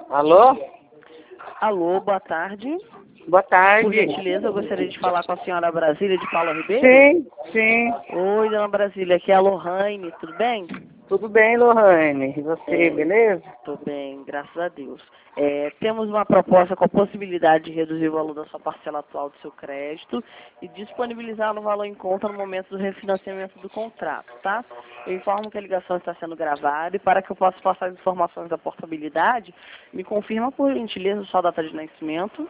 Alô? Alô, boa tarde. Boa tarde. Por gentileza, eu gostaria de falar com a senhora Brasília de Paula Ribeiro. Sim, sim. Oi, dona Brasília, aqui é a Lohane, tudo bem? Tudo bem, Lohane? E você, beleza? Tudo bem, graças a Deus. Temos uma proposta com a possibilidade de reduzir o valor da sua parcela atual do seu crédito e disponibilizar o valor em conta no momento do refinanciamento do contrato, tá? Eu informo que a ligação está sendo gravada e para que eu possa passar as informações da portabilidade, me confirma por gentileza a sua data de nascimento,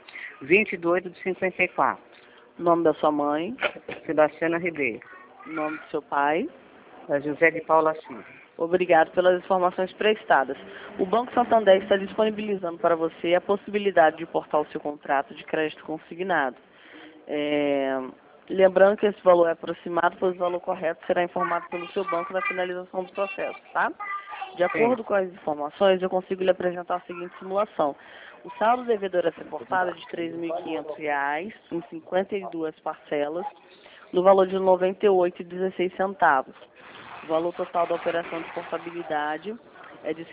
22/54. nome da sua mãe, Sebastiana Ribeiro. nome do seu pai. José de Paula Silva. Obrigado pelas informações prestadas. O Banco Santander está disponibilizando para você a possibilidade de portar o seu contrato de crédito consignado. Lembrando que esse valor é aproximado, pois o valor correto será informado pelo seu banco na finalização do processo, tá? De acordo com as informações, eu consigo lhe apresentar a seguinte simulação. O saldo devedor a ser portado é de R$ 3.500 em 52 parcelas, no valor de R$ 98,16. O valor total da operação de portabilidade é de R$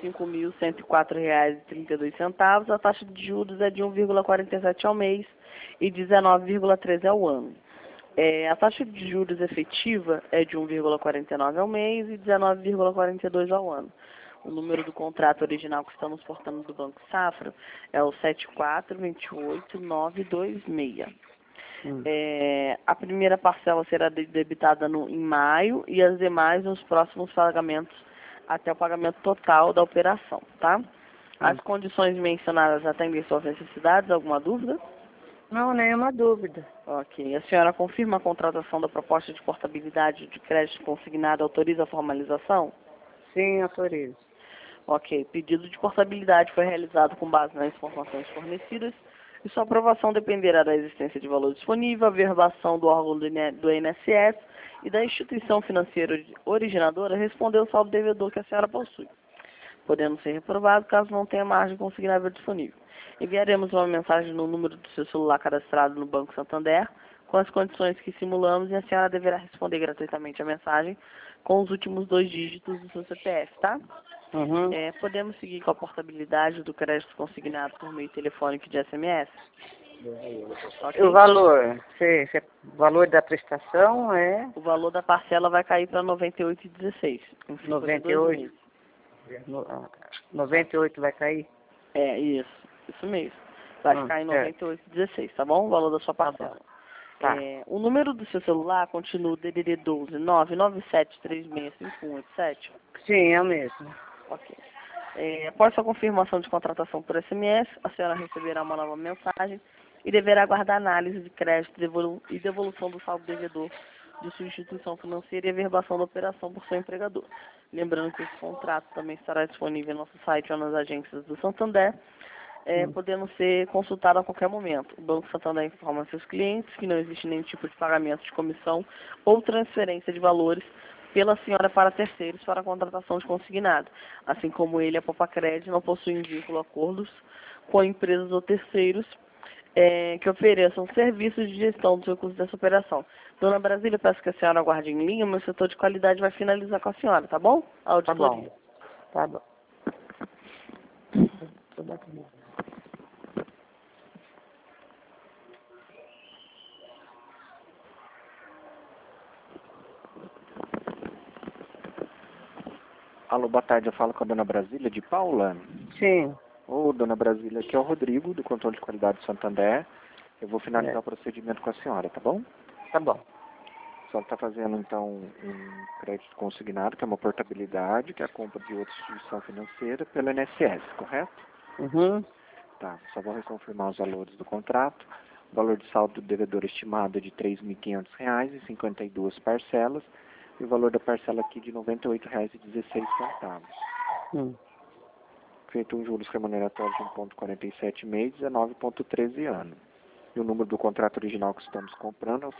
5.104,32. A taxa de juros é de 1,47 ao mês e 19,13 ao ano. A taxa de juros efetiva é de 1,49 ao mês e 19,42 ao ano. O número do contrato original que estamos portando do Banco Safra é o 7428926. A primeira parcela será debitada em maio e as demais nos próximos pagamentos até o pagamento total da operação, tá? As condições mencionadas atendem suas necessidades, alguma dúvida? Não, nenhuma dúvida. Ok. A senhora confirma a contratação da proposta de portabilidade de crédito consignado, autoriza a formalização? Sim, autorizo. Ok. Pedido de portabilidade foi realizado com base nas informações fornecidas e sua aprovação dependerá da existência de valor disponível, averbação do órgão do INSS e da instituição financeira originadora responder o saldo devedor que a senhora possui, podendo ser reprovado caso não tenha margem consignável disponível. Enviaremos uma mensagem no número do seu celular cadastrado no Banco Santander com as condições que simulamos e a senhora deverá responder gratuitamente a mensagem com os últimos 2 dígitos do seu CPF, tá? Podemos seguir com a portabilidade do crédito consignado por meio telefônico de SMS? Okay. O valor? O valor da prestação é? O valor da parcela vai cair para R$ 98,16. 98? 98 vai cair? Isso mesmo. Vai ficar em 98,16, tá bom? O valor da sua parcela. Tá. O número do seu celular continua o DDD 12 997365187? Sim, é o mesmo. Ok. Após sua confirmação de contratação por SMS, a senhora receberá uma nova mensagem e deverá aguardar análise de crédito e devolução do saldo devedor de sua instituição financeira e averbação da operação por seu empregador. Lembrando que esse contrato também estará disponível em nosso site ou nas agências do Santander, podendo ser consultado a qualquer momento. O Banco Santander informa seus clientes que não existe nenhum tipo de pagamento de comissão ou transferência de valores pela senhora para terceiros para a contratação de consignado. Assim como ele, a Popacred não possuem vínculo a acordos com empresas ou terceiros que ofereçam serviços de gestão dos recursos dessa operação. Dona Brasília, peço que a senhora aguarde em linha, meu setor de qualidade vai finalizar com a senhora, tá bom? A auditoria. Tá bom. Alô, boa tarde, eu falo com a dona Brasília de Paula. Sim. Ô, dona Brasília, aqui é o Rodrigo, do Controle de Qualidade do Santander. Eu vou finalizar o procedimento com a senhora, tá bom? Tá bom. A senhora está fazendo, então, um crédito consignado, que é uma portabilidade, que é a compra de outra instituição financeira pelo INSS, correto? Tá, só vou reconfirmar os valores do contrato. O valor de saldo do devedor estimado é de R$ 3.500 em 52 parcelas. E o valor da parcela aqui de R$ 98,16. Feito um juros remuneratórios de 1,47 mês, 19,13 ano. E o número do contrato original que estamos comprando é o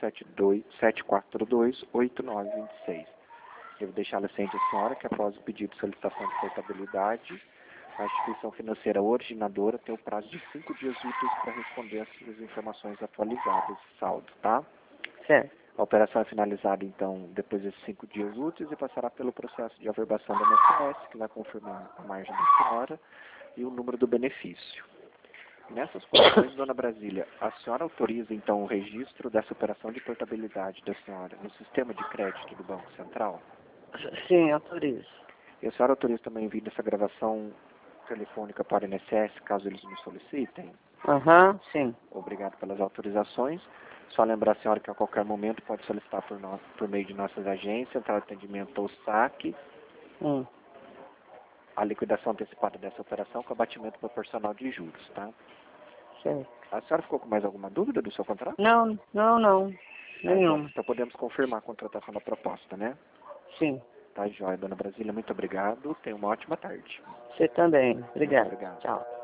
7428926. Eu vou deixar a ciente a senhora que após o pedido de solicitação de portabilidade, a instituição financeira originadora tem o prazo de 5 dias úteis para responder as informações atualizadas de saldo, tá? Certo. A operação é finalizada, então, depois desses 5 dias úteis e passará pelo processo de averbação da MSS, que vai confirmar a margem da senhora, e o número do benefício. Nessas condições, dona Brasília, a senhora autoriza, então, o registro dessa operação de portabilidade da senhora no sistema de crédito do Banco Central? Sim, autorizo. E a senhora autoriza também o envio dessa gravação telefônica para o INSS, caso eles nos solicitem? Sim. Obrigado pelas autorizações. Só lembrar a senhora que a qualquer momento pode solicitar por meio de nossas agências, central de atendimento ou saque, a liquidação antecipada dessa operação com abatimento proporcional de juros, tá? Certo. A senhora ficou com mais alguma dúvida do seu contrato? Não. Nenhum. Então podemos confirmar a contratação da proposta, né? Sim. Tá, joia, dona Brasília, muito obrigado. Tenha uma ótima tarde. Você também. Obrigado. Muito obrigado. Tchau.